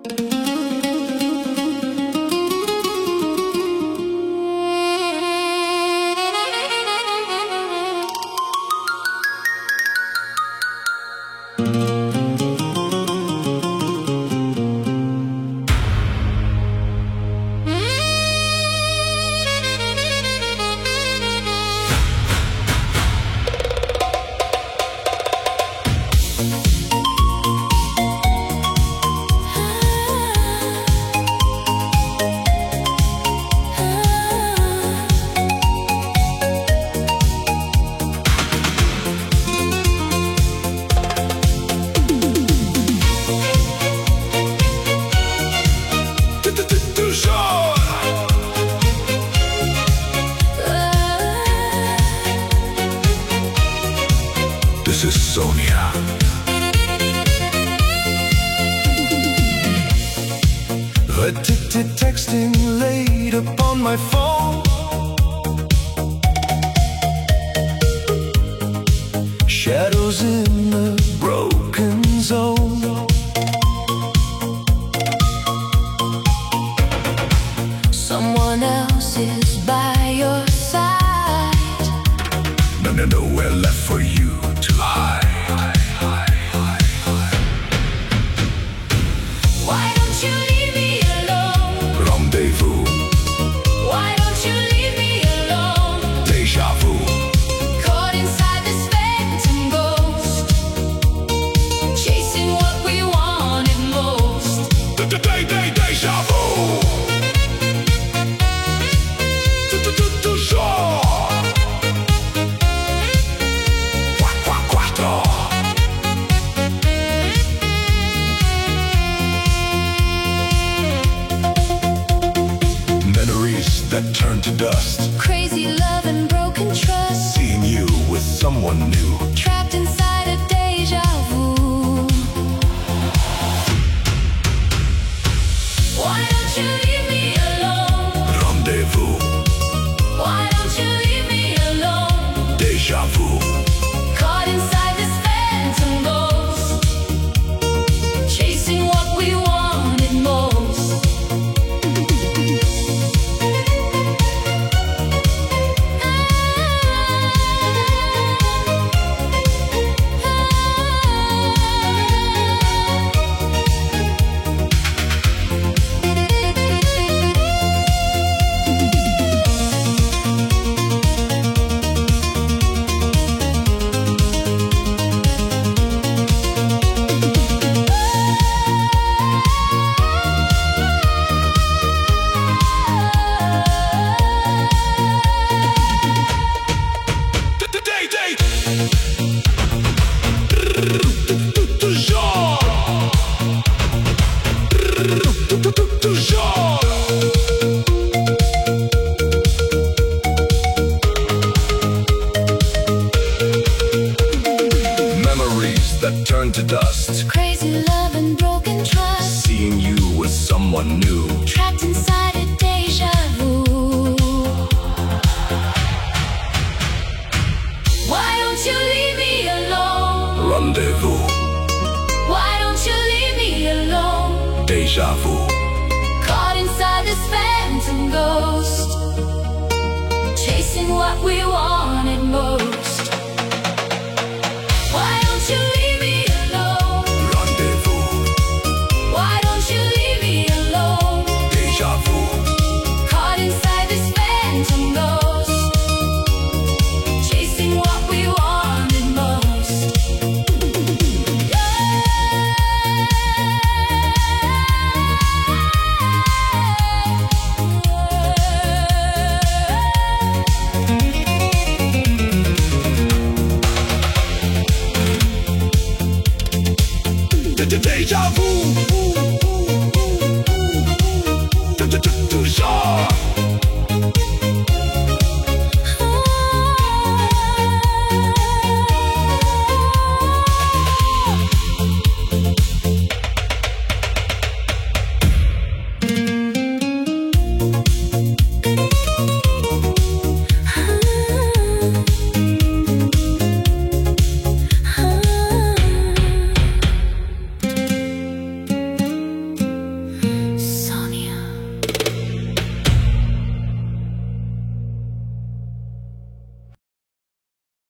This is Sonia. Addicted texting late upon my phone. Shadows in a broken zone. Someone else is by your side. Nowhere left for you to hide. Why don't you leave me alone? Rendezvous. Why don't you leave me alone? Deja vu. Caught inside this phantom ghost, chasing what we wanted most. Deja vu. That turned to dust. Crazy love and broken trust. Seeing you with someone new. Trapped inside a deja vu. Why don't you leave me alone? Rendezvous. Why don't you leave me alone? Deja vu. Caught inside this phantom ghost, chasing what we wanted most. Memories that turn to dust. Crazy love and broken trust. Seeing you with someone new. Trapped inside a deja vu. Why don't you leave me alone? Rendezvous. Why don't you leave me alone? Deja vu. Caught inside this phantom ghost, chasing what we wanted most. Why don't you leave me alone? Rendezvous. Why don't you leave me alone? Deja vu. Caught inside this phantom ghost, chasing what we wanted most. Deja vu. Toujours.